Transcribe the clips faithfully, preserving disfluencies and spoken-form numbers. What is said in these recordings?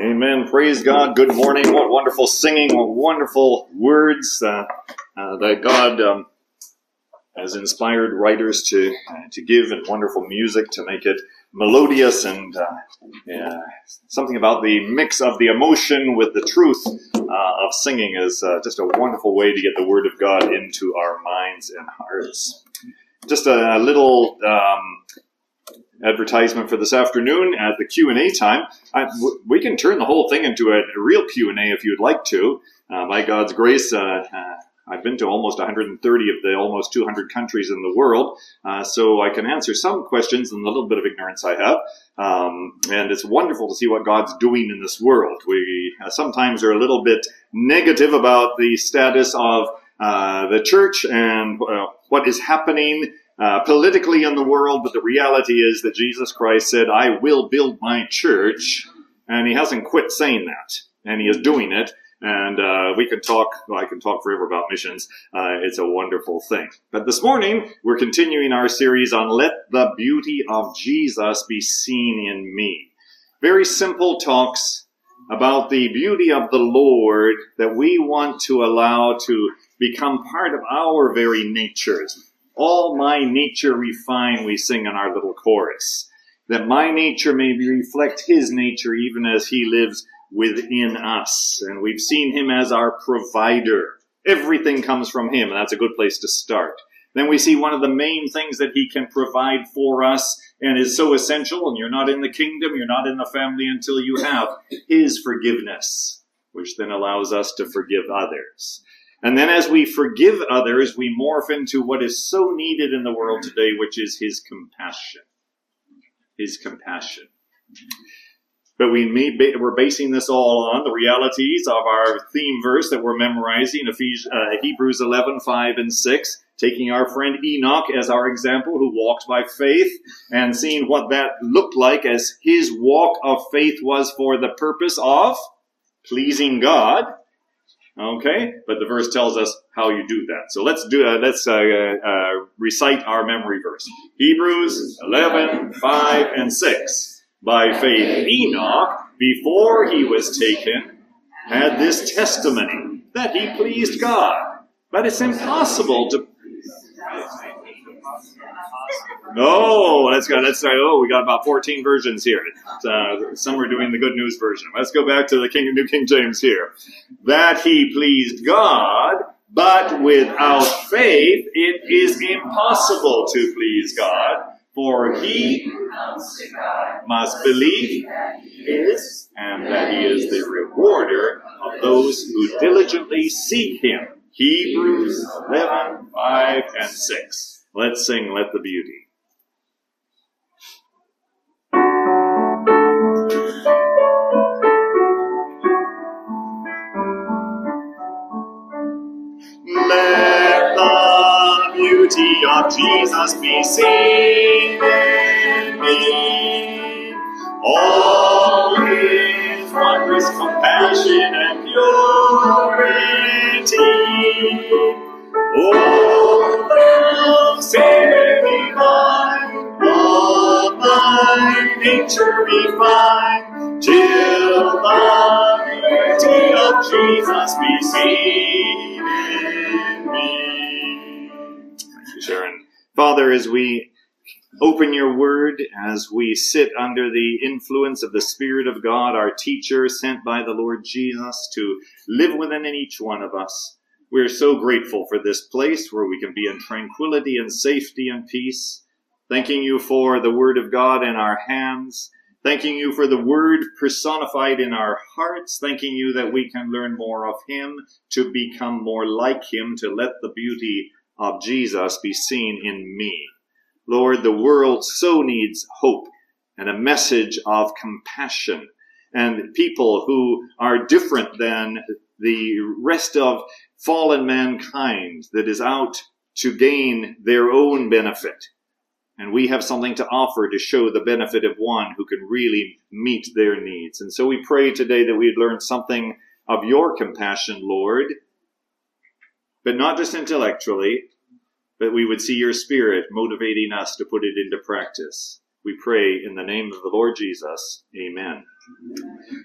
Amen. Praise God. Good morning. What wonderful singing. What wonderful words uh, uh, that God um, has inspired writers to uh, to give, and wonderful music to make it melodious, and uh, yeah, something about the mix of the emotion with the truth uh, of singing is uh, just a wonderful way to get the Word of God into our minds and hearts. Just a, a little um, advertisement for this afternoon at the Q and A time. I, w- we can turn the whole thing into a, a real Q and A if you'd like to. Uh, by God's grace, uh, uh, I've been to almost one hundred thirty of the almost two hundred countries in the world, uh, so I can answer some questions in the little bit of ignorance I have. Um, and it's wonderful to see what God's doing in this world. We uh, sometimes are a little bit negative about the status of uh, the church and uh, what is happening Uh, politically in the world, but the reality is that Jesus Christ said, I will build my church, and he hasn't quit saying that, and he is doing it, and uh, we can talk, well, I can talk forever about missions. Uh, it's a wonderful thing. But this morning, we're continuing our series on Let the Beauty of Jesus Be Seen in Me. Very simple talks about the beauty of the Lord that we want to allow to become part of our very natures. All my nature refine, we sing in our little chorus, that my nature may reflect his nature even as he lives within us. And we've seen him as our provider. Everything comes from him, and that's a good place to start. Then we see one of the main things that he can provide for us and is so essential, and you're not in the kingdom, you're not in the family until you have his forgiveness, which then allows us to forgive others. And then as we forgive others, we morph into what is so needed in the world today, which is his compassion. His compassion. But we may, we're basing this all on the realities of our theme verse that we're memorizing, Ephesians, uh, Hebrews eleven, five and six, taking our friend Enoch as our example, who walked by faith, and seeing what that looked like as his walk of faith was for the purpose of pleasing God. Okay, but the verse tells us how you do that. So let's do. Uh, let's uh, uh, recite our memory verse. Hebrews eleven, five and six. By faith Enoch, before he was taken, had this testimony, that he pleased God. But it's impossible to... Oh, let's go. Let's start. Oh, we got about fourteen versions here. Uh, some are doing the Good News version. Let's go back to the King, New King James here. That he pleased God, but without faith it is impossible to please God. For he must believe he is, and that he is the rewarder of those who diligently seek him. Hebrews eleven, five and six. Let's sing Let the Beauty. Let the beauty of Jesus be seen in me. All his wondrous compassion and purity. Oh, thou Savior divine, all my nature refine, till the beauty of Jesus be seen in me. Thank you, Sharon. Father, as we open your word, as we sit under the influence of the Spirit of God, our teacher sent by the Lord Jesus to live within each one of us, we're so grateful for this place where we can be in tranquility and safety and peace. Thanking you for the Word of God in our hands. Thanking you for the Word personified in our hearts. Thanking you that we can learn more of him, to become more like him, to let the beauty of Jesus be seen in me. Lord, the world so needs hope and a message of compassion, and people who are different than the rest of fallen mankind that is out to gain their own benefit. And we have something to offer to show the benefit of one who can really meet their needs. And so we pray today that we'd learn something of your compassion, Lord, but not just intellectually, but we would see your Spirit motivating us to put it into practice. We pray in the name of the Lord Jesus. Amen.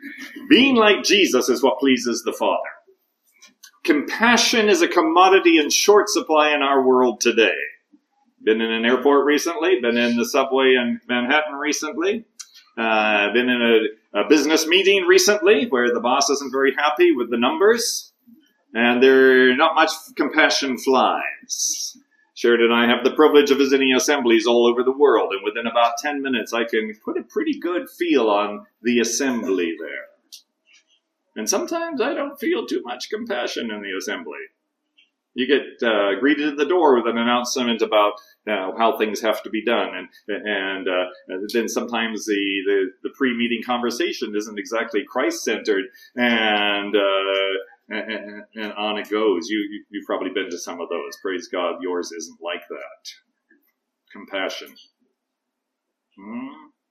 Being like Jesus is what pleases the Father. Compassion is a commodity in short supply in our world today. Been in an airport recently, been in the subway in Manhattan recently, uh, been in a, a business meeting recently where the boss isn't very happy with the numbers, and there not much compassion flies. Sharon and I have the privilege of visiting assemblies all over the world, and within about ten minutes I can put a pretty good feel on the assembly there. And sometimes I don't feel too much compassion in the assembly. You get uh, greeted at the door with an announcement about uh, how things have to be done. And and, uh, and then sometimes the, the, the pre-meeting conversation isn't exactly Christ-centered. And, uh, and, and on it goes. You, you, you've probably been to some of those. Praise God, yours isn't like that. Compassion. Hmm?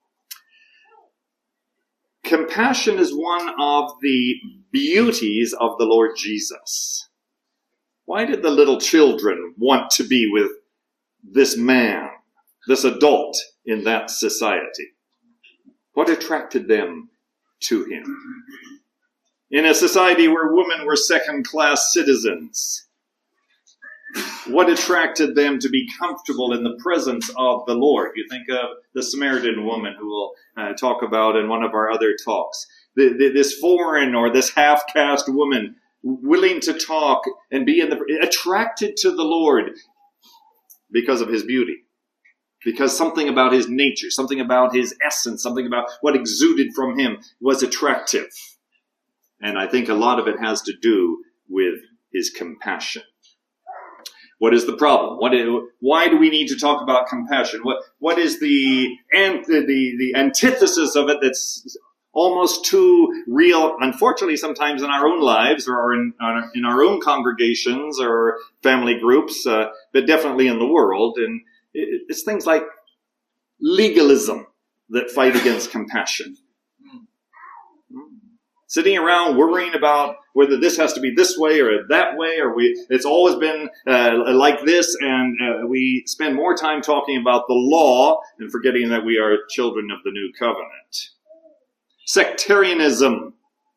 Compassion is one of the beauties of the Lord Jesus. Why did the little children want to be with this man, this adult in that society? What attracted them to him? In a society where women were second-class citizens, what attracted them to be comfortable in the presence of the Lord? You think of the Samaritan woman who we'll uh, talk about in one of our other talks. The, the, this foreign or this half-caste woman willing to talk and be in the, attracted to the Lord because of his beauty. Because something about his nature, something about his essence, something about what exuded from him was attractive. And I think a lot of it has to do with his compassion. What is the problem? What is, why do we need to talk about compassion? What what is the, the the antithesis of it that's almost too real, unfortunately, sometimes in our own lives or in, uh, in our own congregations or family groups, uh, but definitely in the world? And it, it's things like legalism that fight against compassion. Sitting around worrying about whether this has to be this way or that way, or we it's always been uh, like this, and uh, we spend more time talking about the law and forgetting that we are children of the new covenant. Sectarianism.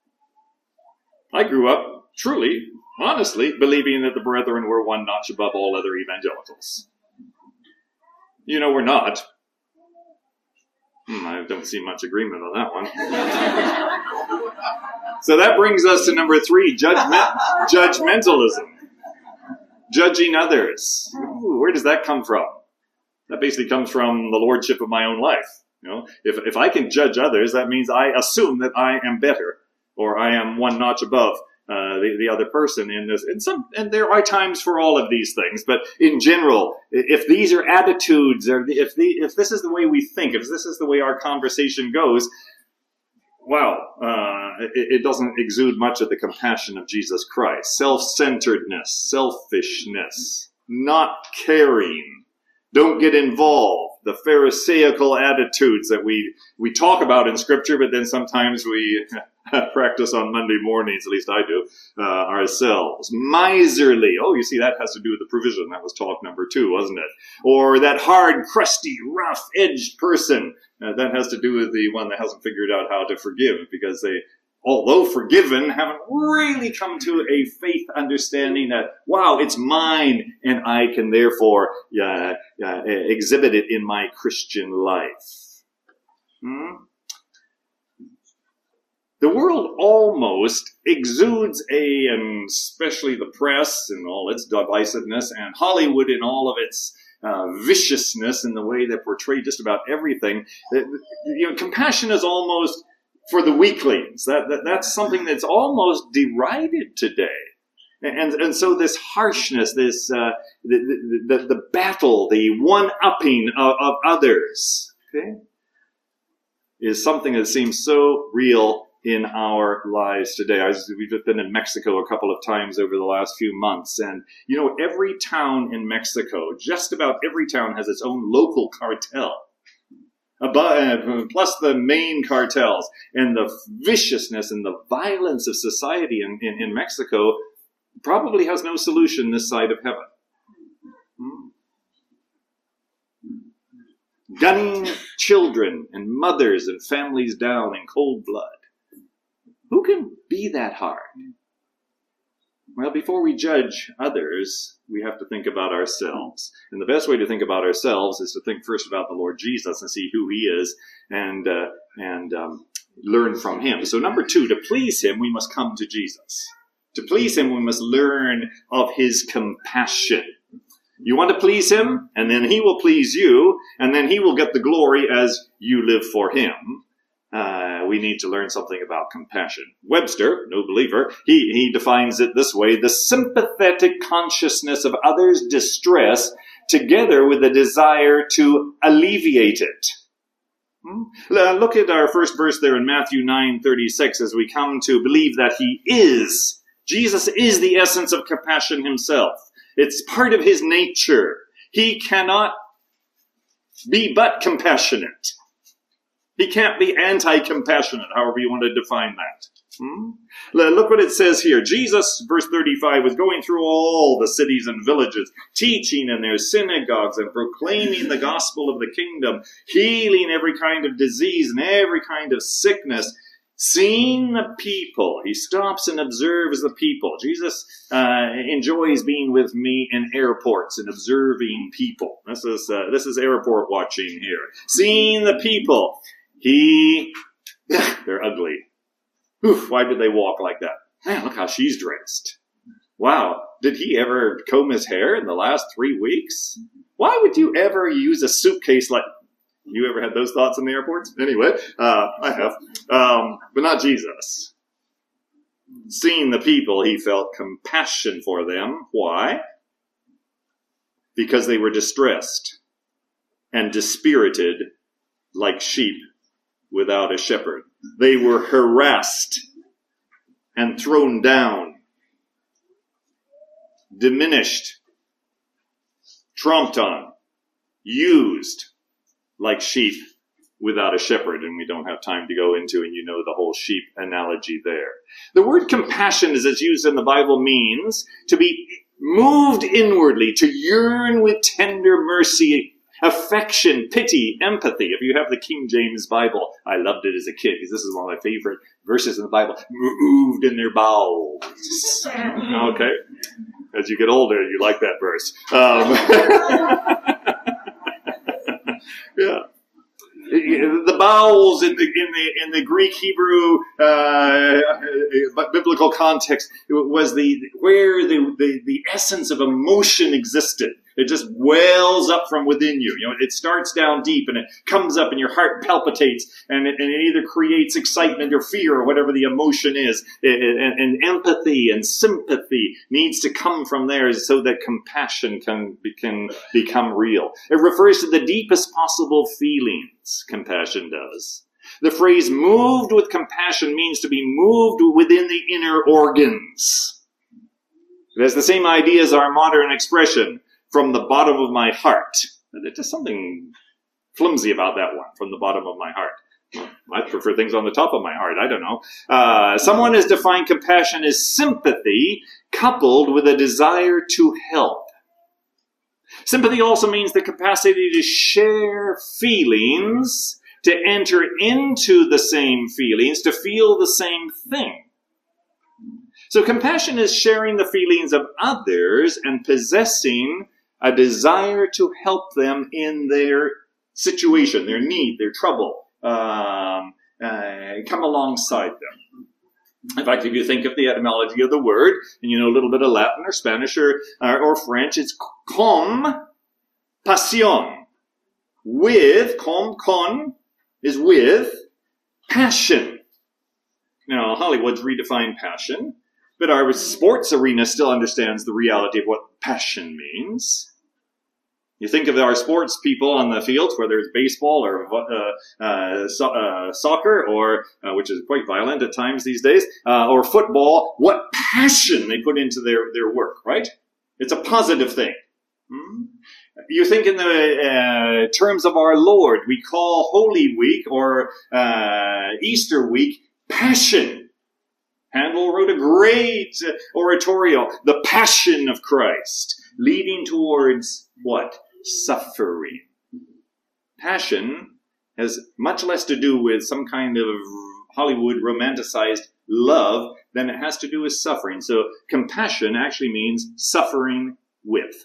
I grew up, truly, honestly, believing that the brethren were one notch above all other evangelicals. You know, we're not. Hmm, I don't see much agreement on that one. So that brings us to number three, judgment, judgmentalism. Judging others. Ooh, where does that come from? That basically comes from the lordship of my own life. You know, if if I can judge others, that means I assume that I am better, or I am one notch above uh, the, the other person in this. And some, and there are times for all of these things, but in general, if these are attitudes, or if the if this is the way we think, if this is the way our conversation goes, wow, uh, it, it doesn't exude much of the compassion of Jesus Christ. Self-centeredness, selfishness, not caring, don't get involved. The Pharisaical attitudes that we, we talk about in Scripture, but then sometimes we practice on Monday mornings, at least I do, uh, ourselves. Miserly. Oh, you see, that has to do with the provision. That was talk number two, wasn't it? Or that hard, crusty, rough-edged person. Uh, that has to do with the one that hasn't figured out how to forgive, because they, although forgiven, haven't really come to a faith understanding that, wow, it's mine, and I can therefore uh, uh, exhibit it in my Christian life. Hmm? The world almost exudes a, and especially the press and all its divisiveness, and Hollywood in all of its uh, viciousness in the way they portray just about everything. You know, compassion is almost for the weaklings. That, that that's something that's almost derided today. And and so this harshness, this uh, the, the the battle, the one-upping of, of others, okay, is something that seems so real in our lives today. I was, we've just been in Mexico a couple of times over the last few months, and you know, every town in Mexico, just about every town, has its own local cartel. Above, plus the main cartels, and the viciousness and the violence of society in, in, in Mexico probably has no solution this side of heaven. Hmm. Gunning children and mothers and families down in cold blood. Who be that hard? Well, before we judge others, we have to think about ourselves. And the best way to think about ourselves is to think first about the Lord Jesus and see who he is and uh, and um, learn from him. So number two, to please him, we must come to Jesus. To please him, we must learn of his compassion. You want to please him, and then he will please you, and then he will get the glory as you live for him. Uh, we need to learn something about compassion. Webster, no believer, he, he defines it this way: the sympathetic consciousness of others' distress together with a desire to alleviate it. Hmm? Look at our first verse there in Matthew nine thirty-six as we come to believe that he is. Jesus is the essence of compassion himself. It's part of his nature. He cannot be but compassionate. He can't be anti-compassionate, however you want to define that. Hmm? Look what it says here. Jesus, verse thirty-five, was going through all the cities and villages, teaching in their synagogues and proclaiming the gospel of the kingdom, healing every kind of disease and every kind of sickness. Seeing the people, he stops and observes the people. Jesus uh, enjoys being with me in airports and observing people. This is uh, this is airport watching here. Seeing the people, he they're ugly. Oof, why did they walk like that? Man, look how she's dressed. Wow, did he ever comb his hair in the last three weeks? Why would you ever use a suitcase like? You ever had those thoughts in the airports? Anyway, uh, I have. Um, but not Jesus. Seeing the people, he felt compassion for them. Why? Because they were distressed and dispirited like sheep without a shepherd. They were harassed and thrown down, diminished, tromped on, used, like sheep without a shepherd, and we don't have time to go into, and you know the whole sheep analogy there. The word compassion, as it's used in the Bible, means to be moved inwardly, to yearn with tender mercy, affection, pity, empathy. If you have the King James Bible, I loved it as a kid, because this is one of my favorite verses in the Bible, moved in their bowels. Okay? As you get older, you like that verse. Um, Yeah, the bowels in the in the in the Greek Hebrew uh, biblical context was the where the, the the essence of emotion existed. It just wells up from within you. You know, it starts down deep and it comes up, and your heart palpitates, and it, and it either creates excitement or fear or whatever the emotion is. And, and empathy and sympathy needs to come from there so that compassion can can become real. It refers to the deepest possible feelings. Compassion does. The phrase "moved with compassion" means to be moved within the inner organs. It has the same idea as our modern expression, "from the bottom of my heart." There's just something flimsy about that one, "from the bottom of my heart." I prefer things on the top of my heart. I don't know. Uh, someone has defined compassion as sympathy coupled with a desire to help. Sympathy also means the capacity to share feelings, to enter into the same feelings, to feel the same thing. So compassion is sharing the feelings of others and possessing a desire to help them in their situation, their need, their trouble, um, uh, come alongside them. In fact, if you think of the etymology of the word, and you know a little bit of Latin or Spanish or, or, or French, it's com passion. With, com, con, is with passion. Now, Hollywood's redefined passion, but our sports arena still understands the reality of what passion means. You think of our sports people on the fields, whether it's baseball or uh, uh, so, uh, soccer, or uh, which is quite violent at times these days, uh, or football, what passion they put into their, their work, right? It's a positive thing. Hmm? You think in the uh, terms of our Lord, we call Holy Week or uh, Easter Week Passion. Handel wrote a great oratorio, The Passion of Christ, leading towards what? Suffering. Passion has much less to do with some kind of Hollywood romanticized love, then it has to do with suffering. So compassion actually means suffering with.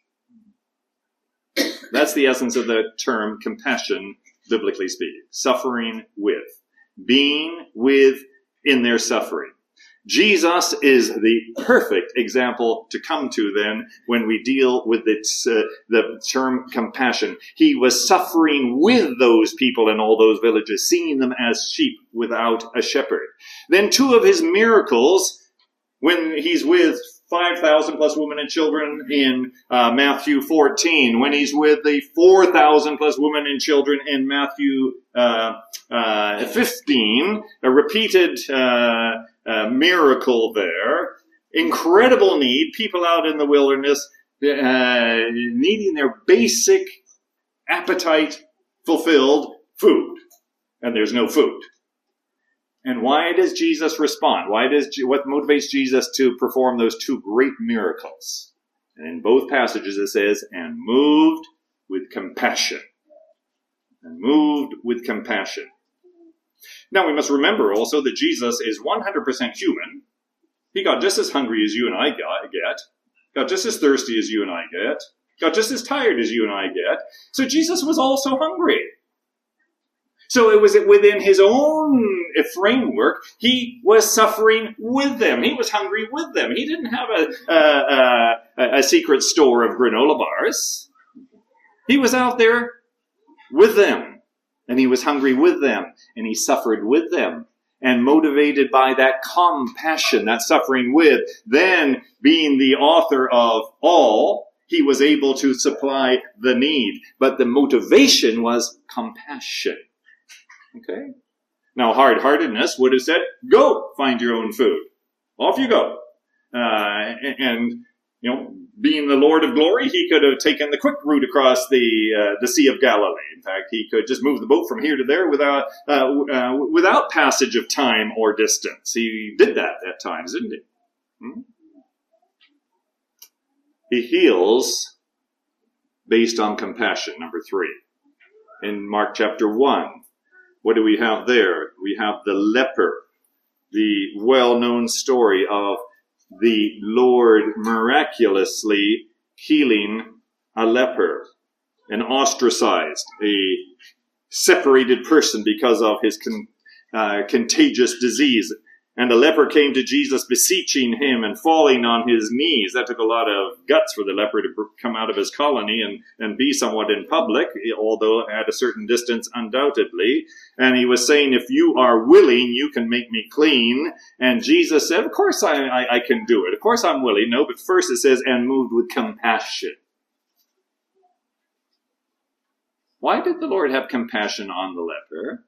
That's the essence of the term compassion, biblically speaking. Suffering with. Being with in their suffering. Jesus is the perfect example to come to then when we deal with this, uh, the term compassion. He was suffering with those people in all those villages, seeing them as sheep without a shepherd. Then two of his miracles, when he's with five thousand plus women and children in uh, Matthew fourteen, when he's with the four thousand plus women and children in Matthew uh, uh, fifteen, a repeated uh, uh, miracle there, incredible need, people out in the wilderness uh, needing their basic appetite fulfilled, food, and there's no food. And why does Jesus respond? Why does what motivates Jesus to perform those two great miracles? And in both passages it says, and moved with compassion. And moved with compassion. Now we must remember also that Jesus is one hundred percent human. He got just as hungry as you and I get. Got just as thirsty as you and I get. Got just as tired as you and I get. So Jesus was also hungry. So it was within his own framework, he was suffering with them. He was hungry with them. He didn't have a, a, a, a secret store of granola bars. He was out there with them. And he was hungry with them. And he suffered with them. And motivated by that compassion, that suffering with, then being the author of all, he was able to supply the need. But the motivation was compassion. Okay? Now, hard-heartedness would have said, go find your own food. Off you go. Uh, and, you know, being the Lord of glory, he could have taken the quick route across the uh, the Sea of Galilee. In fact, he could just move the boat from here to there without uh, uh, without passage of time or distance. He did that at times, didn't he? Hmm? He heals based on compassion, number three. In Mark chapter one. What do we have there? We have the leper, the well-known story of the Lord miraculously healing a leper, an ostracized, a separated person because of his con, uh, contagious disease. And the leper came to Jesus beseeching him and falling on his knees. That took a lot of guts for the leper to come out of his colony and, and be somewhat in public, although at a certain distance undoubtedly. And he was saying, if you are willing, you can make me clean. And Jesus said, of course I, I, I can do it. Of course I'm willing. No, but first it says, and moved with compassion. Why did the Lord have compassion on the leper?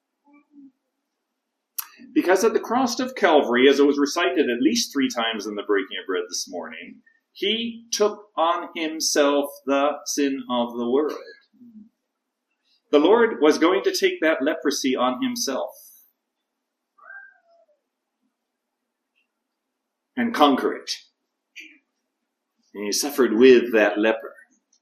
Because at the cross of Calvary, as it was recited at least three times in the breaking of bread this morning, he took on himself the sin of the world. The Lord was going to take that leprosy on himself and conquer it. And he suffered with that leper.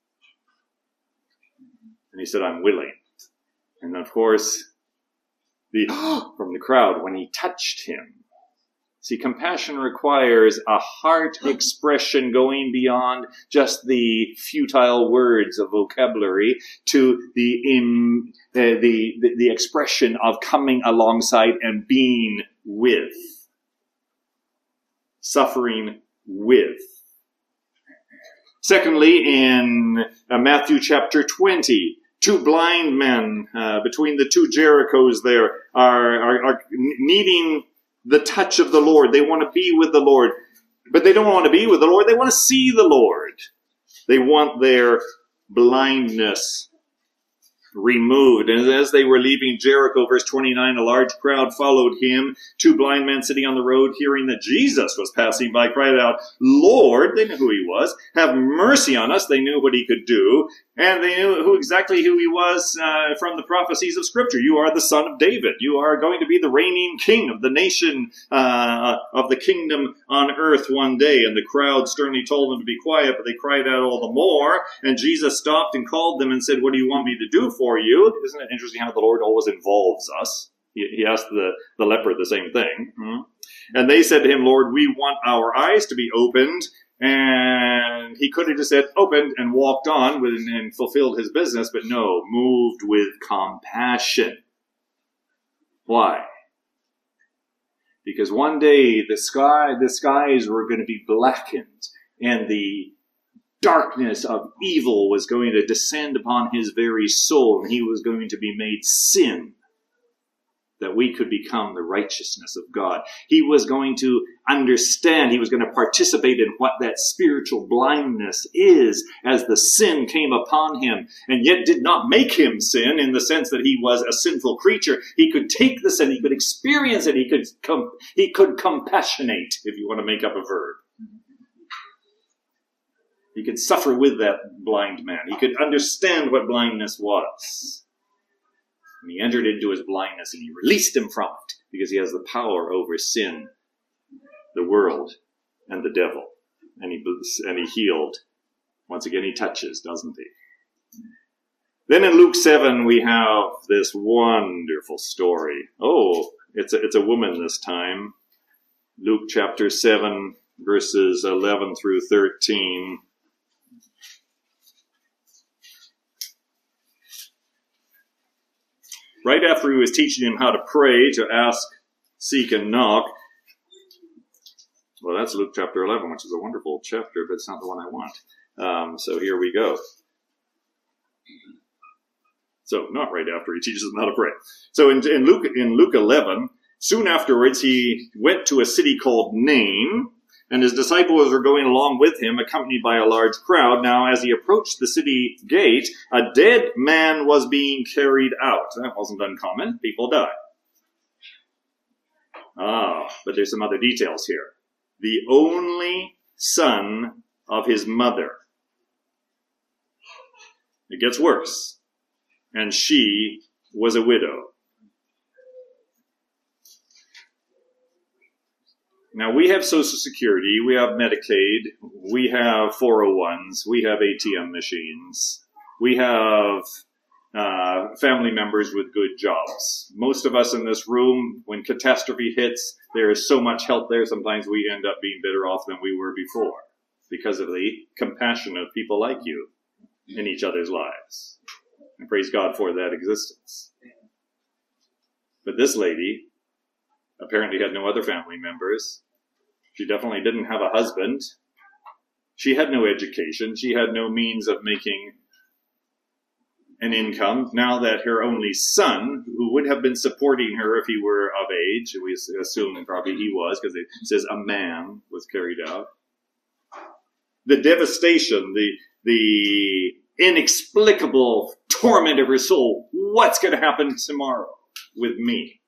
And he said, I'm willing. And of course, The, from the crowd when he touched him. See, compassion requires a heart expression going beyond just the futile words of vocabulary to the, in, uh, the, the, the expression of coming alongside and being with. Suffering with. Secondly, in uh, Matthew chapter twenty, two blind men uh, between the two Jerichos there are, are, are needing the touch of the Lord. They want to be with the Lord. But they don't want to be with the Lord. They want to see the Lord. They want their blindness removed. And as they were leaving Jericho, verse twenty-nine, a large crowd followed him. Two blind men sitting on the road, hearing that Jesus was passing by, cried out, Lord, they knew who he was, have mercy on us. They knew what he could do. And they knew who exactly who he was uh, from the prophecies of Scripture. You are the son of David. You are going to be the reigning king of the nation, uh, of the kingdom on earth one day. And the crowd sternly told them to be quiet, but they cried out all the more. And Jesus stopped and called them and said, what do you want me to do for you? Isn't it interesting how the Lord always involves us? He, he asked the, the leper the same thing. Mm-hmm. And they said to him, Lord, we want our eyes to be opened. And he could have just said, opened, and walked on with, and fulfilled his business, but no, moved with compassion. Why? Because one day the sky, the skies were going to be blackened, and the darkness of evil was going to descend upon his very soul, and he was going to be made sin, that we could become the righteousness of God. He was going to understand, he was going to participate in what that spiritual blindness is as the sin came upon him, and yet did not make him sin in the sense that he was a sinful creature. He could take the sin, he could experience it, he could, com- he could compassionate, if you want to make up a verb. He could suffer with that blind man. He could understand what blindness was. And he entered into his blindness and he released him from it because he has the power over sin, the world, and the devil. And he, and he healed. Once again, he touches, doesn't he? Then in Luke seven, we have this wonderful story. Oh, it's a, it's a woman this time. Luke chapter seven, verses eleven through thirteen. Right after he was teaching him how to pray, to ask, seek, and knock. Well, that's Luke chapter eleven, which is a wonderful chapter, but it's not the one I want. Um, so here we go. So, not right after he teaches them how to pray. So in, in, Luke, in Luke eleven, soon afterwards he went to a city called Nain, and his disciples were going along with him, accompanied by a large crowd. Now, as he approached the city gate, a dead man was being carried out. That wasn't uncommon. People died. Ah, but there's some other details here. The only son of his mother. It gets worse. And she was a widow. Now, we have Social Security, we have Medicaid, we have four oh ones, we have A T M machines, we have uh, family members with good jobs. Most of us in this room, when catastrophe hits, there is so much help there, sometimes we end up being better off than we were before because of the compassion of people like you in each other's lives. And praise God for that existence. But this lady apparently had no other family members. She definitely didn't have a husband. She had no education. She had no means of making an income. Now that her only son, who would have been supporting her if he were of age, we assume that probably he was, because it says a man was carried out. The devastation, the, the inexplicable torment of her soul. What's going to happen tomorrow with me?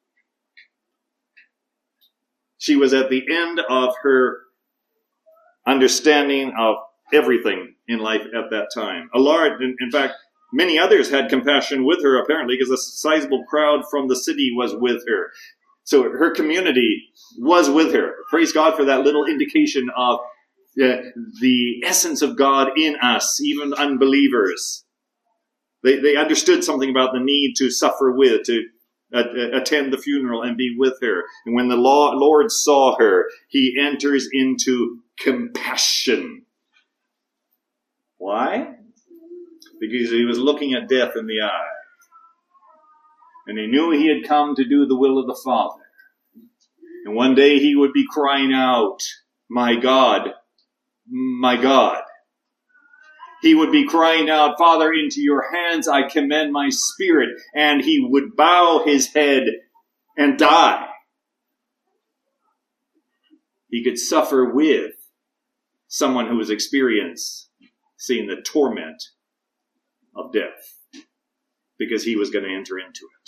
She was at the end of her understanding of everything in life at that time. A large, in, in fact, many others had compassion with her, apparently, because a sizable crowd from the city was with her. So her community was with her. Praise God for that little indication of uh, the essence of God in us, even unbelievers. They, they understood something about the need to suffer with, to attend the funeral and be with her. And when the Lord saw her, he enters into compassion. Why? Because he was looking at death in the eye. And he knew he had come to do the will of the Father. And one day he would be crying out, my God, my God. He would be crying out, Father, into your hands I commend my spirit. And he would bow his head and die. He could suffer with someone who was experiencing the torment of death because he was going to enter into it.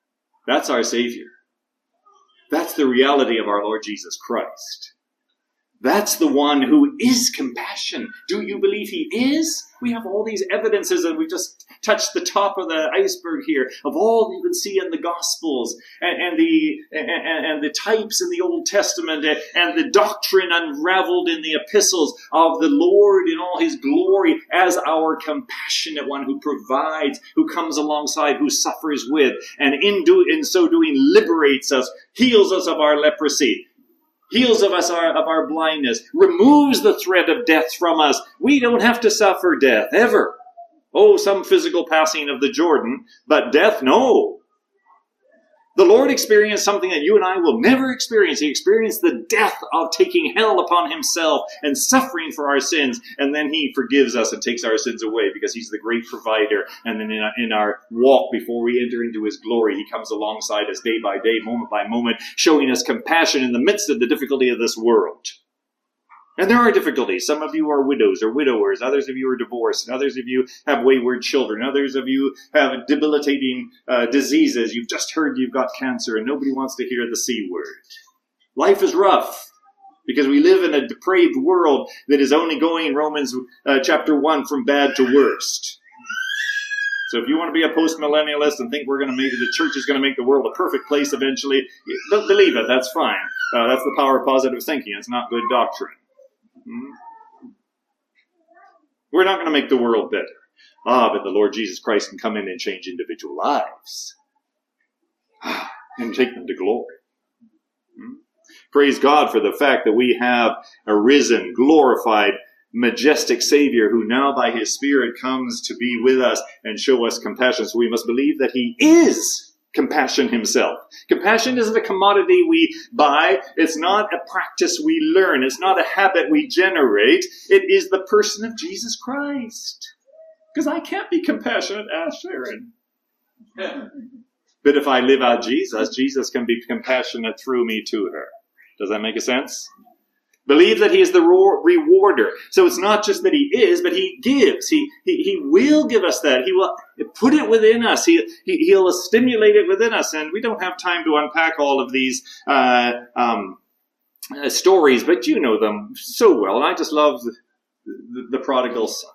That's our Savior. That's the reality of our Lord Jesus Christ. That's the one who is compassion. Do you believe he is? We have all these evidences, and we've just touched the top of the iceberg here of all you can see in the Gospels and, and the and, and the types in the Old Testament and, and the doctrine unraveled in the epistles of the Lord in all his glory as our compassionate one who provides, who comes alongside, who suffers with, and in, do, in so doing liberates us, heals us of our leprosy, heals of us our, of our blindness, removes the threat of death from us. We don't have to suffer death, ever. Oh, some physical passing of the Jordan, but death, no. The Lord experienced something that you and I will never experience. He experienced the death of taking hell upon himself and suffering for our sins, and then he forgives us and takes our sins away because he's the great provider. And then in our, in our walk before we enter into his glory, he comes alongside us day by day, moment by moment, showing us compassion in the midst of the difficulty of this world. And there are difficulties. Some of you are widows or widowers. Others of you are divorced. And others of you have wayward children. Others of you have debilitating uh, diseases. You've just heard you've got cancer and nobody wants to hear the C word. Life is rough because we live in a depraved world that is only going, Romans uh, chapter one, from bad to worst. So if you want to be a post-millennialist and think we're going to make the church is going to make the world a perfect place eventually, don't believe it. That's fine. Uh, that's the power of positive thinking. It's not good doctrine. We're not going to make the world better. Ah, but the Lord Jesus Christ can come in and change individual lives and take them to glory. Praise God for the fact that we have a risen, glorified, majestic Savior who now by his Spirit comes to be with us and show us compassion. So we must believe that he is compassion himself. Compassion isn't a commodity we buy. It's not a practice we learn. It's not a habit we generate. It is the person of Jesus Christ. Because I can't be compassionate as Sharon. But if I live out Jesus, Jesus can be compassionate through me to her. Does that make a sense? Believe that he is the rewarder. So it's not just that he is, but he gives. He, he, he will give us that. He will put it within us. He, he, he'll stimulate it within us. And we don't have time to unpack all of these uh, um, uh, stories, but you know them so well. And I just love the, the, the prodigal son.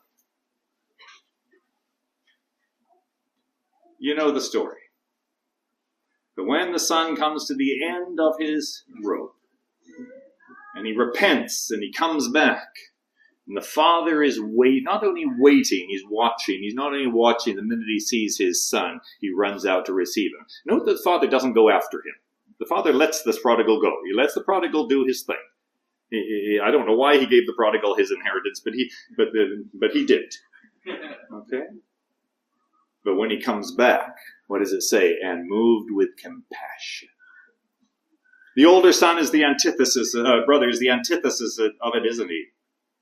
You know the story. But when the son comes to the end of his rope, and he repents, and he comes back. And the father is wait, not only waiting, he's watching. He's not only watching the minute he sees his son, he runs out to receive him. Note that the father doesn't go after him. The father lets this prodigal go. He lets the prodigal do his thing. He, he, I don't know why he gave the prodigal his inheritance, but he, but, the, but he did. Okay? But when he comes back, what does it say? And moved with compassion. The older son is the antithesis, uh, brother is the antithesis of it, isn't he?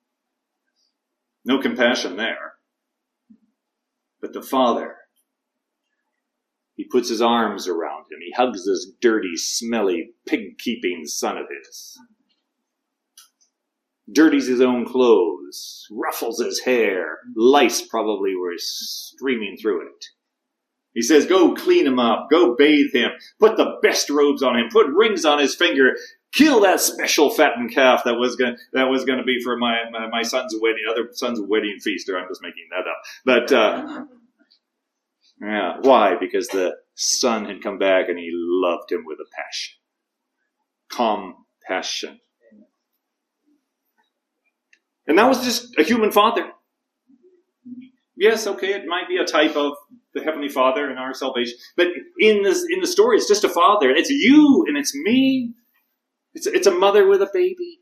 No compassion there. But the father, he puts his arms around him. He hugs this dirty, smelly, pig-keeping son of his. Dirties his own clothes, ruffles his hair. Lice probably were streaming through it. He says, go clean him up, go bathe him, put the best robes on him, put rings on his finger, kill that special fattened calf that was going that was going to be for my, my my son's wedding, other son's wedding feast, or I'm just making that up. But uh, yeah, why? Because the son had come back and he loved him with a passion, compassion, and that was just a human father. Yes, okay, it might be a type of the Heavenly Father and our salvation. But in this, in the story, it's just a father. It's you and it's me. It's, it's a mother with a baby.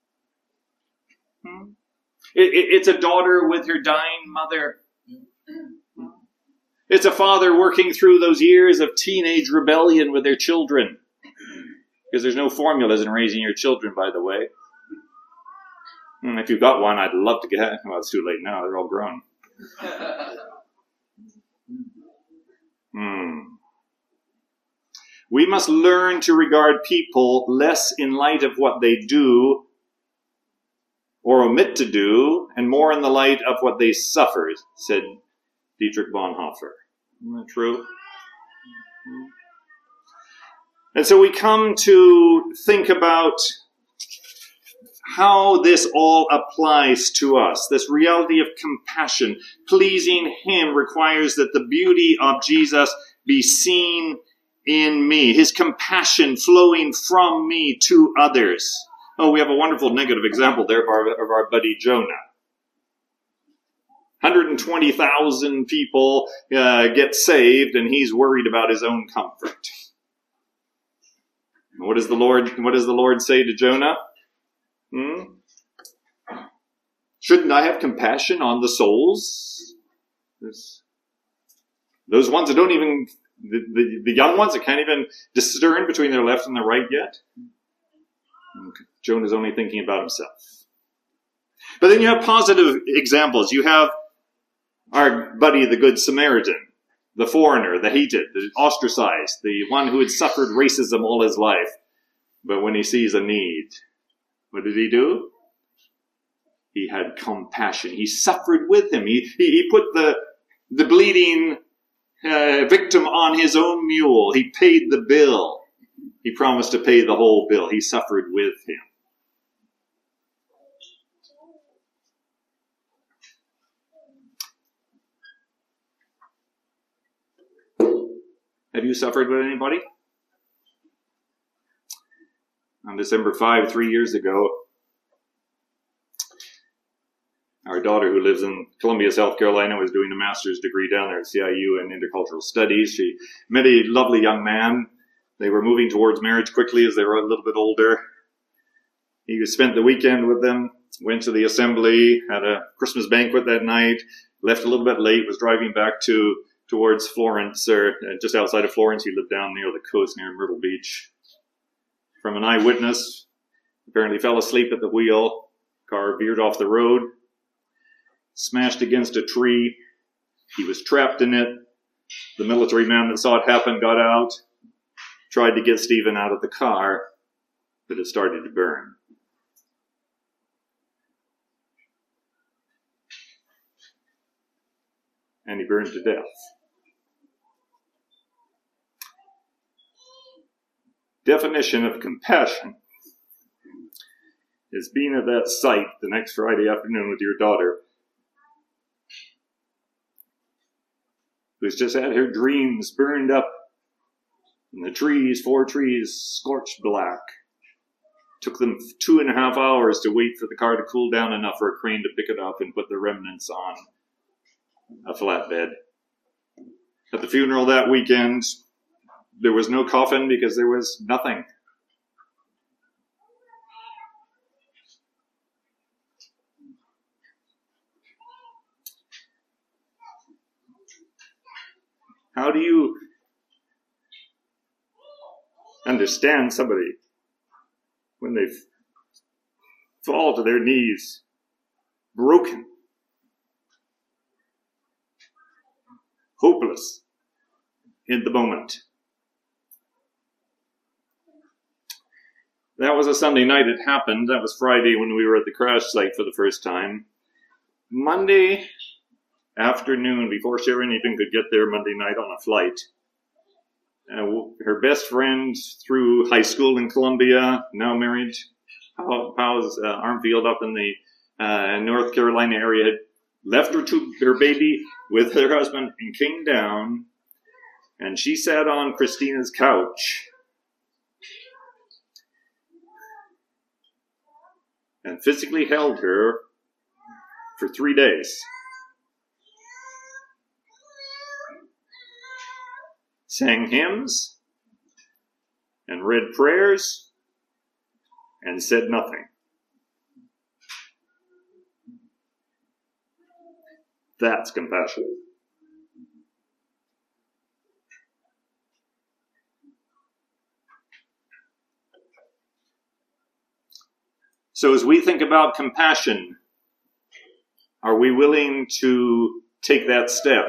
Hmm? It, it, it's a daughter with her dying mother. It's a father working through those years of teenage rebellion with their children. Because there's no formulas in raising your children, by the way. And if you've got one, I'd love to get... Well, it's too late now. They're all grown. Hmm. We must learn to regard people less in light of what they do or omit to do, and more in the light of what they suffered, said Dietrich Bonhoeffer. Isn't that true? And so we come to think about how this all applies to us. This reality of compassion. Pleasing him requires that the beauty of Jesus be seen in me. His compassion flowing from me to others. Oh, we have a wonderful negative example there of our, of our buddy Jonah. one hundred twenty thousand people uh, get saved, and he's worried about his own comfort. What does the Lord, what does the Lord say to Jonah? Hmm? Shouldn't I have compassion on the souls? There's, those ones that don't even, the, the, the young ones that can't even discern between their left and their right yet? Okay. Jonah's only thinking about himself. But then you have positive examples. You have our buddy, the Good Samaritan, the foreigner, the hated, the ostracized, the one who had suffered racism all his life. But when he sees a need, what did he do? He had compassion. He suffered with him. He, he, he put the, the bleeding uh, victim on his own mule. He paid the bill. He promised to pay the whole bill. He suffered with him. Have you suffered with anybody? On December fifth, three years ago, our daughter, who lives in Columbia, South Carolina, was doing a master's degree down there at C I U in intercultural studies. She met a lovely young man. They were moving towards marriage quickly as they were a little bit older. He spent the weekend with them, went to the assembly, had a Christmas banquet that night, left a little bit late, was driving back to towards Florence, or just outside of Florence. He lived down near the coast, near Myrtle Beach. From an eyewitness, apparently fell asleep at the wheel. Car veered off the road, smashed against a tree. He was trapped in it. The military man that saw it happen got out, tried to get Stephen out of the car, but it started to burn. And he burned to death. Definition of compassion is being at that site the next Friday afternoon with your daughter, who's just had her dreams burned up, and the trees, four trees, scorched black. Took them two and a half hours to wait for the car to cool down enough for a crane to pick it up and put the remnants on a flatbed. At the funeral that weekend, there was no coffin because there was nothing. How do you understand somebody when they fall to their knees, broken, hopeless in the moment? That was a Sunday night it happened. That was Friday when we were at the crash site for the first time. Monday afternoon, before Sharon even could get there Monday night on a flight, uh, her best friend through high school in Columbia, now married, Powell's uh, Armfield up in the uh, North Carolina area, had left her to her baby with her husband and came down, and she sat on Christina's couch and physically held her for three days. Sang hymns and read prayers and said nothing. That's compassion. So as we think about compassion, are we willing to take that step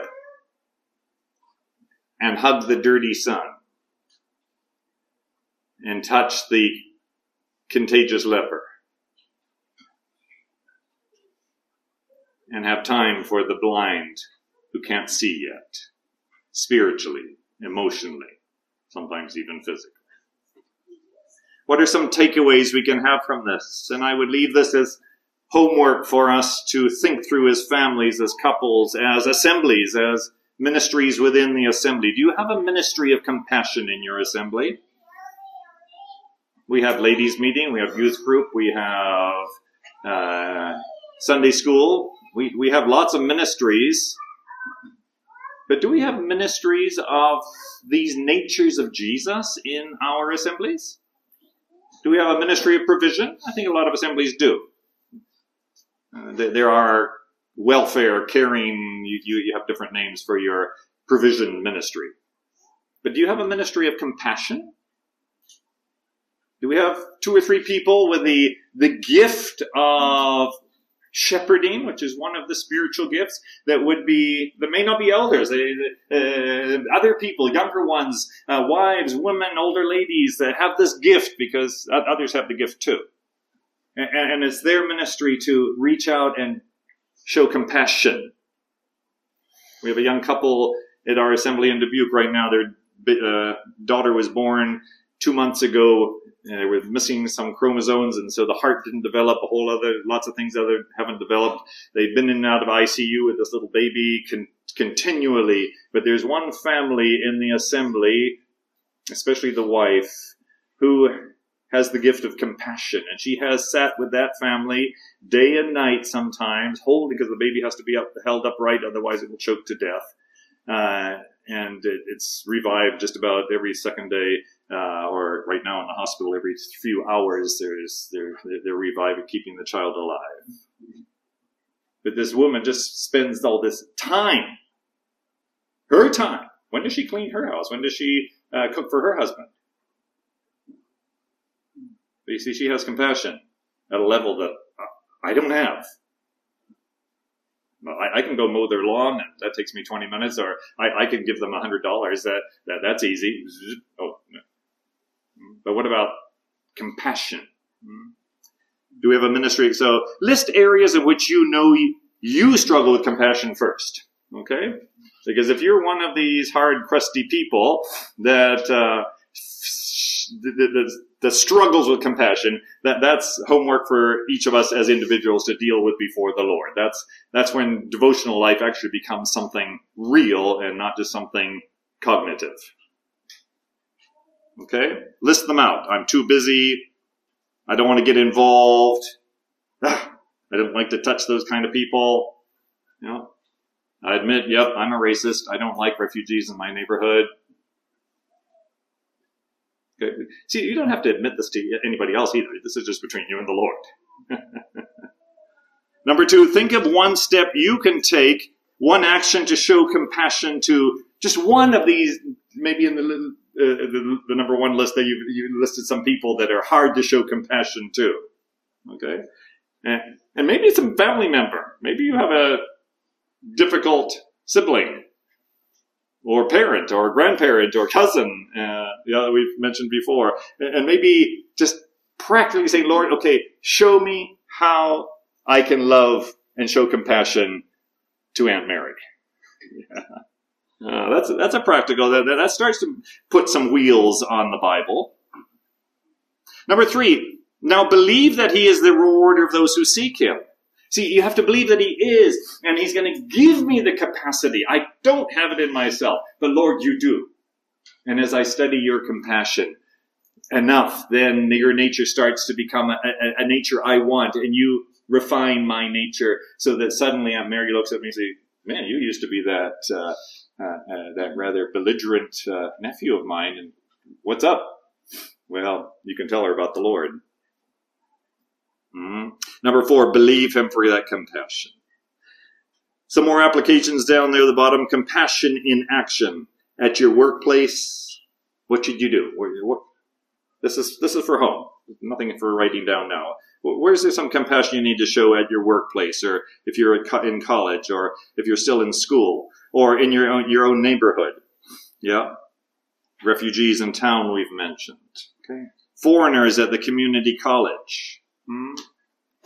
and hug the dirty son and touch the contagious leper and have time for the blind who can't see yet, spiritually, emotionally, sometimes even physically? What are some takeaways we can have from this? And I would leave this as homework for us to think through as families, as couples, as assemblies, as ministries within the assembly. Do you have a ministry of compassion in your assembly? We have ladies' meeting, we have youth group, we have uh, Sunday school. We, we have lots of ministries. But do we have ministries of these natures of Jesus in our assemblies? Do we have a ministry of provision? I think a lot of assemblies do. Uh, there are welfare, caring, you, you, you have different names for your provision ministry. But do you have a ministry of compassion? Do we have two or three people with the, the gift of shepherding, which is one of the spiritual gifts that would be, that may not be elders, they, uh, other people, younger ones, uh, wives, women, older ladies that have this gift because others have the gift too. And, and it's their ministry to reach out and show compassion. We have a young couple at our assembly in Dubuque right now. Their uh, daughter was born two months ago. And they were missing some chromosomes, and so the heart didn't develop. A whole other, lots of things other haven't developed. They've been in and out of I C U with this little baby con- continually. But there's one family in the assembly, especially the wife, who has the gift of compassion, and she has sat with that family day and night sometimes, holding, because the baby has to be up, held upright, otherwise it will choke to death. Uh, and it, it's revived just about every second day. Uh, or right now in the hospital, every few hours, there's they're they're reviving, keeping the child alive. But this woman just spends all this time, her time. When does she clean her house? When does she uh, cook for her husband? But you see, she has compassion at a level that I don't have. I, I can go mow their lawn, and that takes me twenty minutes, or I, I can give them one hundred dollars. That, that That's easy. Oh, no. But what about compassion? Do we have a ministry? So list areas in which you know you, you struggle with compassion first. Okay? Because if you're one of these hard, crusty people that uh, the, the, the struggles with compassion, that, that's homework for each of us as individuals to deal with before the Lord. That's, that's when devotional life actually becomes something real and not just something cognitive. Okay? List them out. I'm too busy. I don't want to get involved. I don't like to touch those kind of people. You know, I admit, yep, I'm a racist. I don't like refugees in my neighborhood. Okay. See, you don't have to admit this to anybody else either. This is just between you and the Lord. Number two, think of one step you can take, one action to show compassion to just one of these, maybe in the little Uh, the, the number one list that you you listed some people that are hard to show compassion to. Okay? And, and maybe it's a family member. Maybe you have a difficult sibling or parent or grandparent or cousin, uh, you know, that we've mentioned before. And, and maybe just practically say, Lord, okay, show me how I can love and show compassion to Aunt Mary. Yeah. Uh, that's that's a practical, that, that starts to put some wheels on the Bible. Number three, now believe that he is the rewarder of those who seek him. See, you have to believe that he is, and he's going to give me the capacity. I don't have it in myself, but Lord, you do. And as I study your compassion enough, then your nature starts to become a, a, a nature I want, and you refine my nature so that suddenly Aunt Mary looks at me and says, man, you used to be that... Uh, Uh, uh, that rather belligerent uh, nephew of mine, and what's up? Well, you can tell her about the Lord. Mm-hmm. Number four, believe him for that compassion. Some more applications down there at the bottom. Compassion in action. At your workplace, what should you do? What, this is this is for home. Nothing for writing down now. Where's there some compassion you need to show at your workplace, or if you're in college, or if you're still in school, or in your own, your own neighborhood? Yeah. Refugees in town we've mentioned. Okay. Foreigners at the community college. Hmm?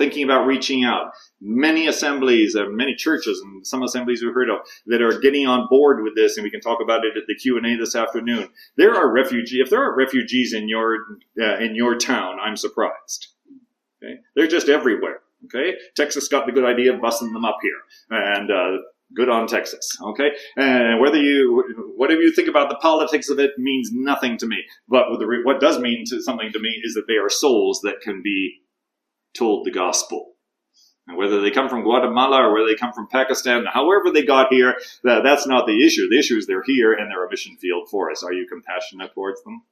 thinking about reaching out. Many assemblies, uh, many churches, and some assemblies we've heard of that are getting on board with this, and we can talk about it at the Q and A this afternoon. There are refugees. If there are refugees in your uh, in your town, I'm surprised. Okay, they're just everywhere. Okay, Texas got the good idea of busing them up here, and uh, good on Texas. Okay, and whether you whatever you think about the politics of it means nothing to me. But what, the, what does mean to, something to me is that they are souls that can be told the gospel. And whether they come from Guatemala or whether they come from Pakistan, however they got here, that, that's not the issue. The issue is they're here and they're a mission field for us. Are you compassionate towards them?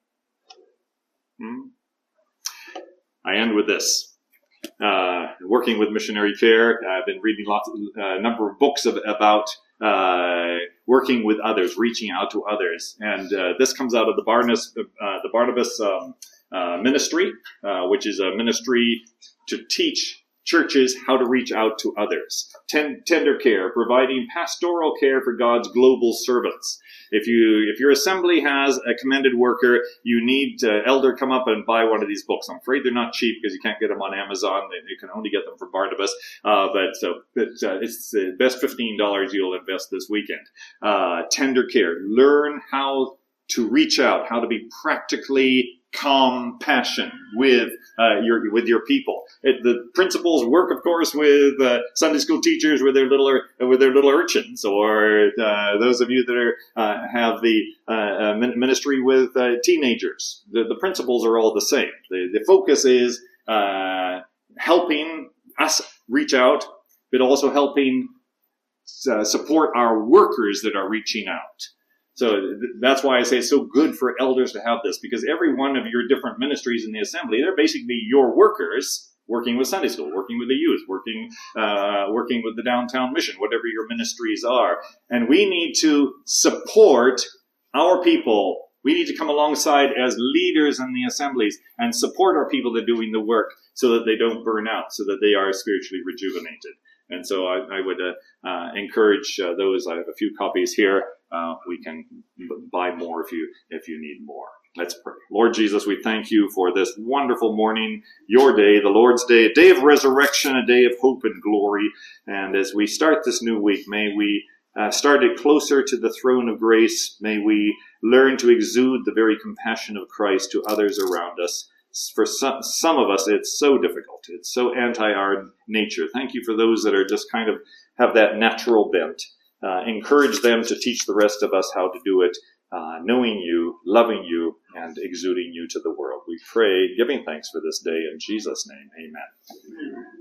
Hmm? I end with this. Uh, working with missionary care, I've been reading lots, a uh, number of books of, about uh, working with others, reaching out to others. And uh, this comes out of the Barnabas, uh, the Barnabas um, uh, ministry, uh, which is a ministry to teach churches how to reach out to others. Ten, tender care, providing pastoral care for God's global servants. If you, if your assembly has a commended worker, you need uh, elder come up and buy one of these books. I'm afraid they're not cheap because you can't get them on Amazon. You can only get them from Barnabas. Uh, but so but, uh, it's the best fifteen dollars you'll invest this weekend. Uh, tender care. Learn how to reach out, how to be practically compassion with uh, your with your people. It, the principles work, of course, with uh, Sunday school teachers with their little with their little urchins, or uh, those of you that are uh, have the uh, ministry with uh, teenagers. The, the principles are all the same. The, the focus is uh, helping us reach out, but also helping uh, support our workers that are reaching out. So that's why I say it's so good for elders to have this, because every one of your different ministries in the assembly, they're basically your workers working with Sunday school, working with the youth, working uh, working with the downtown mission, whatever your ministries are. And we need to support our people. We need to come alongside as leaders in the assemblies and support our people that are doing the work so that they don't burn out, so that they are spiritually rejuvenated. And so I, I would uh, uh, encourage uh, those. I have a few copies here. Uh, we can buy more if you if you need more. Let's pray. Lord Jesus, we thank you for this wonderful morning, your day, the Lord's day, a day of resurrection, a day of hope and glory. And as we start this new week, may we uh, start it closer to the throne of grace. May we learn to exude the very compassion of Christ to others around us. For some, some of us, it's so difficult. It's so anti our nature. Thank you for those that are just kind of have that natural bent. Uh, encourage them to teach the rest of us how to do it, uh, knowing you, loving you, and exuding you to the world. We pray, giving thanks for this day in Jesus' name. Amen.